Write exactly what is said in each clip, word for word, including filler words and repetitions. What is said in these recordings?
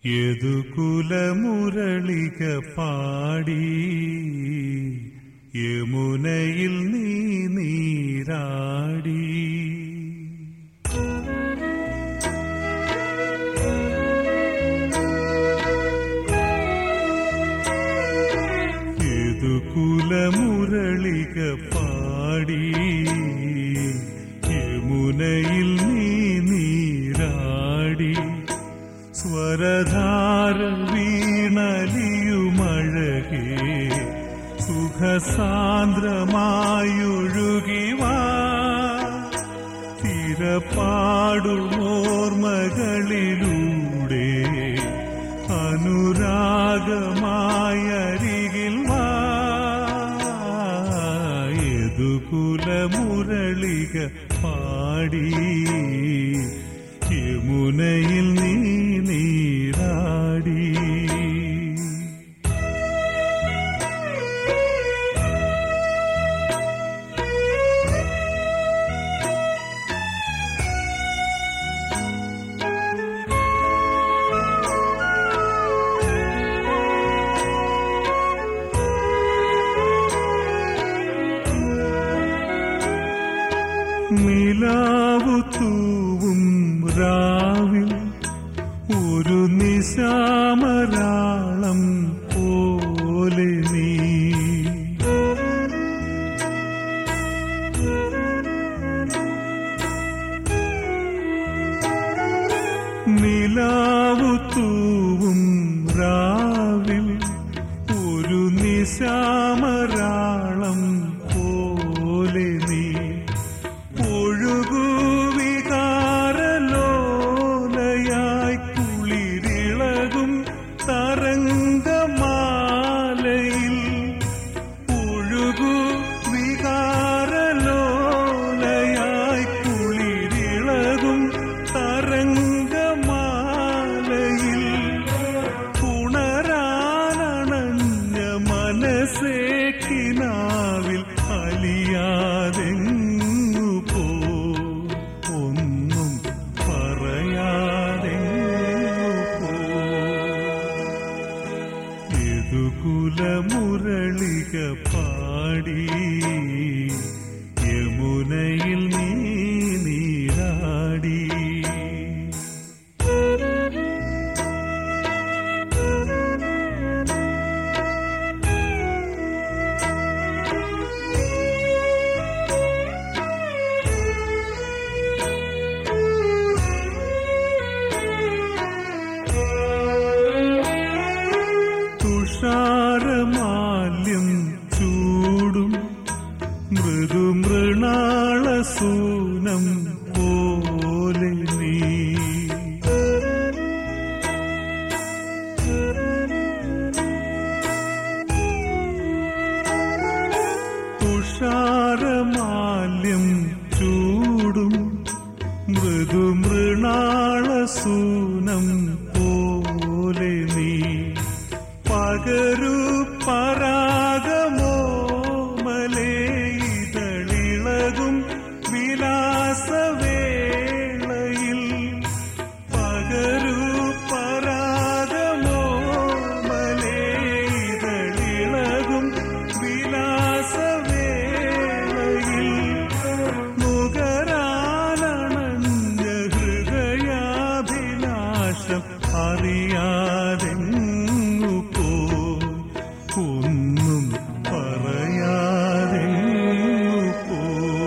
യദുകുലമുരളിക പാടി യമുനയിൽ നീ നീരാടി. യദുകുലമുരളിക പാടി യമുനയിൽ നീ നീരാടി. സ്വരധാര വീണലിയുമഴകേ സുഖസാന്ദ്രമായൊഴുകിവാ. തിരപ്പാടുമോർമകളിലൂടെ അനുരാഗമായരികിൽ വാ. യദുകുലമുരളിക പാടി യമുനയിൽ നീ നീരാടി. നിലാവു തൂവും രാവിൽ ഒരു നിശാമരാളം പോലെ നീ. നിലാവു തൂവും രാവിൽ ഒരു നിശാമരാളം പോലെ നീ. ഒഴുകൂ വികാരലോലയായി കുളിരിളകും തരംഗമാലയിൽ. ഒഴുകൂ വികാരലോലയായി കുളിരിളകും തരംഗമാലയിൽ. ഉണരാനണഞ്ഞ മനസ്സേ കിനാവിൽ അലിയാതെ യദുകുലമുരളിക പാടി യമുനയിൽ നീ നീരാടി. തുഷാരമാല്യം ചൂടും മൃദുമൃണാളസൂനം പോലെ നീ. തുഷാരമാല്യം ചൂടും മൃദുമൃണാളസൂനം പോലെ നീ. പകരു പരാഗമോമലേ ഇതളിളകും വിലാസവേളയിൽ. പകരു പരാഗമോമലേ ഇതളിളകും വിലാസവേളയിൽ. നുകരാനണഞ്ഞ ഹൃദയാഭിലാഷം അറിയാതെ ഒന്നും പറയാതെ പോ.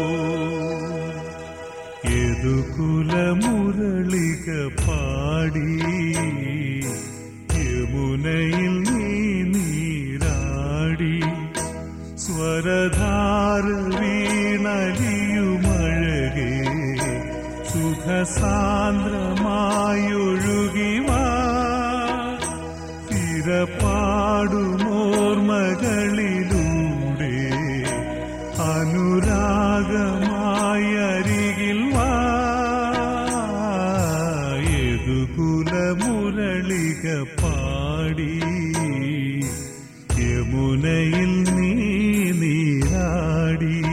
യദുകുലമുരളിക പാടി യമുനയിൽ നീ നീരാടി. സ്വരധാര വീണലിയുമഴകേ സുഖസാന്ദ്രമായൊഴുകിവാ. തിരപ്പാടുമോർമകളിലൂടെ അനുരാഗമായരികിൽ വാ. യദുകുലമുരളിക പാടി യമുനയിൽ നീ നീരാടി.